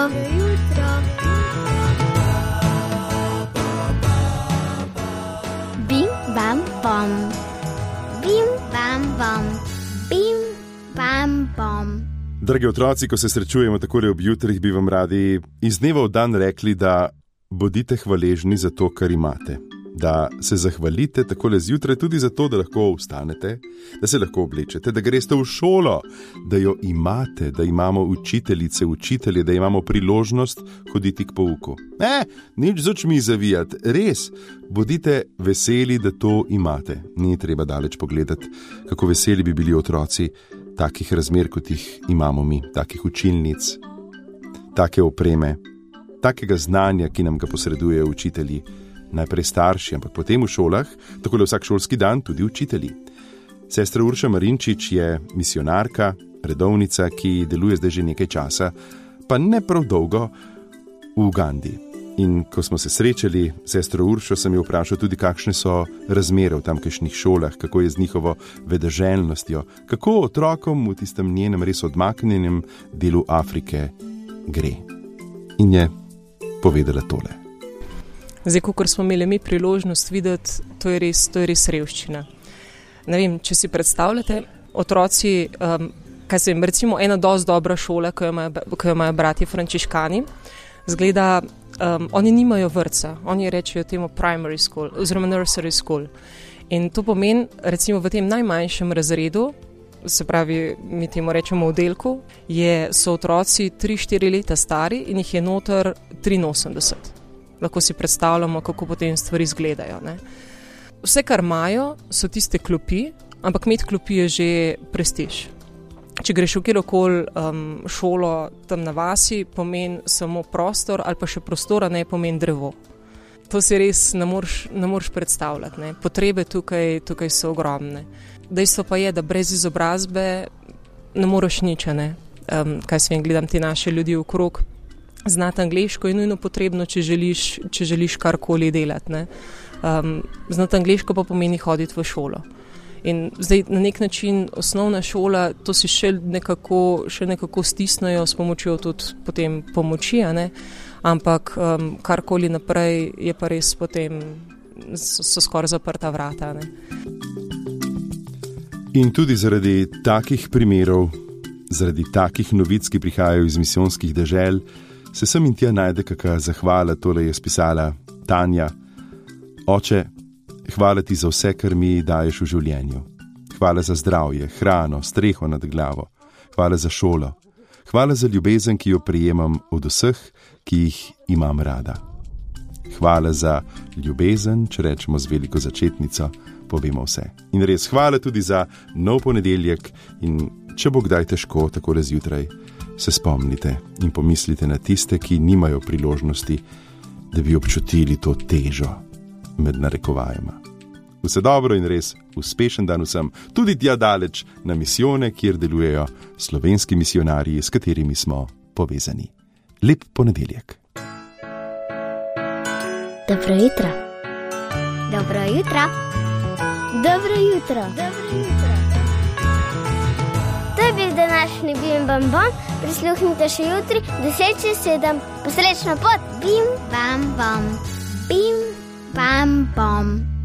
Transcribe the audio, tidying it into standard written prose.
jutro. Bim, bam, bom. Bim, bam, bom. Bim, bam, bom. Dragi otroci, ko se srečujemo takole ob jutrih, bi vam radi iz dneva v dan rekli, da bodite hvaležni za to, kar imate. Da se zahvalite takole zjutraj tudi za to, da lahko vstanete, da se lahko oblečete, da greste v šolo, da jo imate, da imamo učiteljice, učitelje, da imamo priložnost hoditi k pouku. Nič z očmi zavijati, res, bodite veseli, da to imate. Ni treba daleč pogledati, kako veseli bi bili otroci takih razmer, kot jih imamo mi, takih učilnic, take opreme, takega znanja, ki nam ga posredujejo učitelji. Najprej starši, ampak potem v šolah, takole vsak šolski dan tudi učitelji. Sestra Urša Marinčič je misionarka, redovnica, ki deluje zdaj že nekaj časa, pa ne prav dolgo, v Ugandi. In ko smo se srečali, sestro Uršo, sem jo vprašal tudi, kakšne so razmere v tamkajšnjih šolah, kako je z njihovo vedoželjnostjo, kako otrokom v tistem njenem res odmaknjenem delu Afrike gre. In je povedala tole. Zdaj, kakor smo imeli mi priložnost videti, to je res revščina. Ne vem, če si predstavljate, otroci, recimo ena dosti dobra šola, ko jo imajo bratje frančiškani, zgleda, oni nimajo vrtca, oni rečejo temu primary school oziroma nursery school. In to pomeni, recimo v tem najmanjšem razredu, se pravi, mi temu rečemo oddelku, so otroci 3-4 leta stari in jih je noter 83. Lahko si predstavljamo, kako potem stvari izgledajo. Ne? Vse, kar imajo, so tiste klopi, ampak imeti klopi je že prestiž. Če greš v kjerokoli šolo tam na vasi, pomeni samo prostor ali pa še prostora, ne pomeni drevo. To si res ne moreš predstavljati. Ne? Potrebe tukaj so ogromne. Dejstvo pa je, da brez izobrazbe ne moreš nič. Kaj se vem, gledam te naše ljudi okrog, znati angleško je nujno potrebno, če želiš karkoli delati. Ne? Znati angleško pa pomeni hoditi v šolo. In zdaj na nek način osnovna šola, to si še nekako stisnejo s pomočjo tudi potem pomoči, ampak karkoli naprej je pa res potem so skoraj zaprta vrata. Ne? In tudi zaradi takih primerov, zaradi takih novic, ki prihajajo iz misijonskih dežel, se sem in tja najde kakšna zahvala. Tole je spisala Tanja. Oče, hvala ti za vse, kar mi daješ v življenju. Hvala za zdravje, hrano, streho nad glavo. Hvala za šolo. Hvala za ljubezen, ki jo prejemam od vseh, ki jih imam rada. Hvala za ljubezen, če rečemo z veliko začetnico, povemo vse. In res hvala tudi za nov ponedeljek in če bo kdaj težko takole zjutraj, se spomnite in pomislite na tiste, ki nimajo priložnosti, da bi občutili to težo med narekovajema. Vse dobro in res uspešen dan vsem, tudi tja daleč na misijone, kjer delujejo slovenski misionarji, s katerimi smo povezani. Lep ponedeljek. Dobro jutro. Dobro jutro. Dobro jutro. Dobro jutro. To je bil današnji Bim Bam Bom. Prisluhnite še jutri 10:07. Posrečno pot. Bim Bam Bom. Bim Bam Bom.